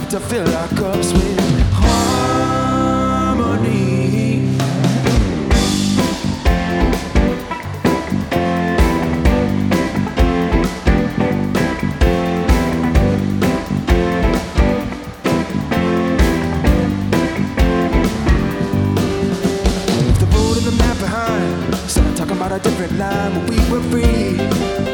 to fill our cups with harmony. Left the road and the map behind, started talking about a different line when we were free.